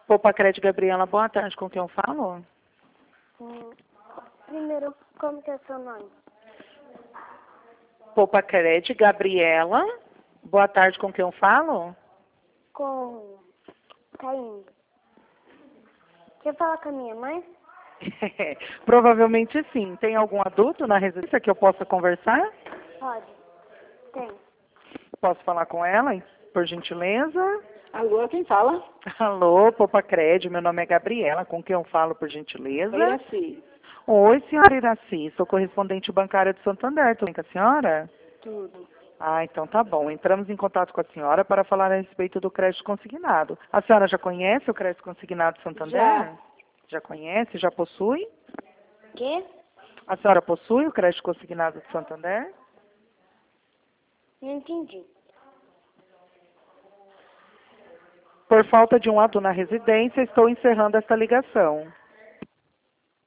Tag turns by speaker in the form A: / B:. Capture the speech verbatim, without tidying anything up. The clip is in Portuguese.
A: Popacred Gabriela, boa tarde, com quem eu falo?
B: Hum, primeiro, como que é seu nome?
A: Popacred Gabriela, boa tarde, com quem eu falo?
B: Com Caim. Quer falar com a minha mãe?
A: Provavelmente sim. Tem algum adulto na residência que eu possa conversar?
B: Pode. Tem.
A: Posso falar com ela, por gentileza?
C: Alô, quem fala?
A: Alô, Popacred, meu nome é Gabriela, com quem eu falo, por gentileza?
C: Oi, Iraci.
A: Oi, senhora Iraci, sou correspondente bancária de Santander, tudo bem com a senhora?
C: Tudo.
A: Ah, então tá bom. Entramos em contato com a senhora para falar a respeito do crédito consignado. A senhora já conhece o crédito consignado de Santander?
C: Já.
A: Já conhece? Já possui?
B: Quê?
A: A senhora possui o crédito consignado de Santander?
B: Não entendi.
A: Por falta de um adulto na residência, estou encerrando esta ligação.